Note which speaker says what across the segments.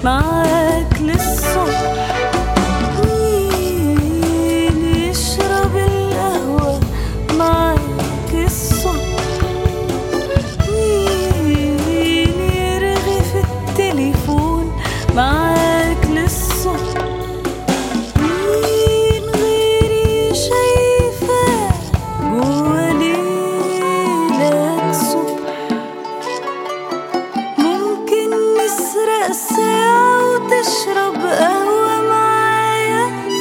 Speaker 1: معاك للصبح. مين يشرب القهوة معاك الصبح؟ مين يرغي في التليفون معاك للصبح؟ مين غيري شايفاه جوا ليلك صبح؟ ممكن نسرق ساعة وتشرب قهوة معايا؟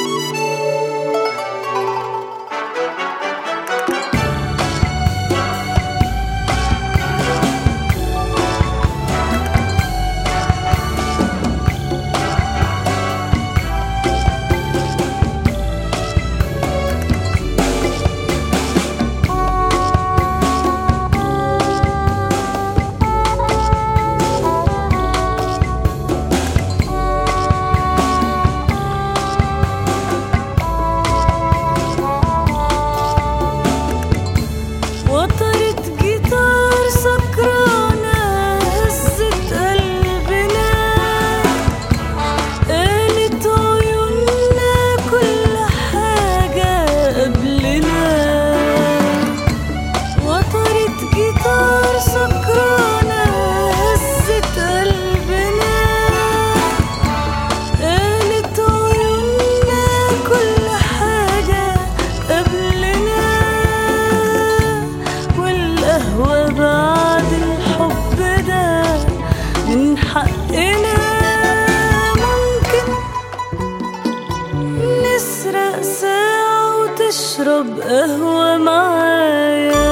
Speaker 1: وترة جيتار سكرانة هزت قلبنا، قالت عيوننا كل حاجة قبلنا. وترة جيتار سكرانة هزت قلبنا، قالت عيوننا كل حاجة قبلنا. والقهوة بعد الحب ده من حقنا. ممكن نسرق ساعة وتشرب قهوة معايا.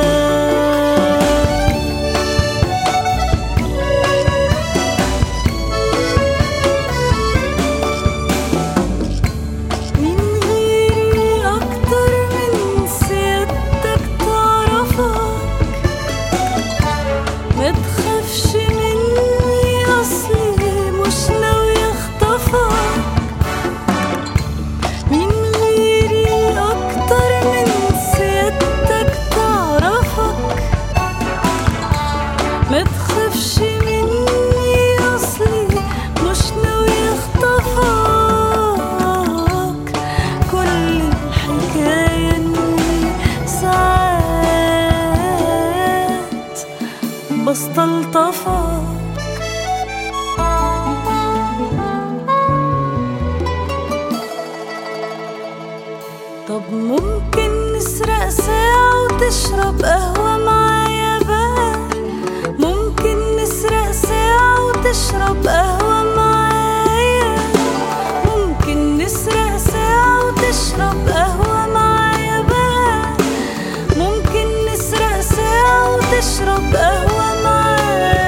Speaker 1: مين غيري أكتر من سيادتك تعرفك؟ ما تخافش مني أصلي مش ناوية أخطفك. مين غيري أكتر من سيادتك تعرفك؟ ما تخافش مني أصلي مش ناوية أخطفك. كل الحكاية إني ساعات بستلطفك. طب ممكن نسرق ساعة وتشرب قهوة معايا بقى؟ ممكن نسرق ساعة وتشرب قهوة معايا؟ ممكن نسرق ساعة وتشرب قهوة معايا بقى؟ ممكن نسرق ساعة وتشرب قهوة معايا؟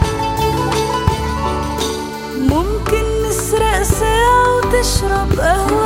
Speaker 1: ممكن نسرق ساعة وتشرب قهوة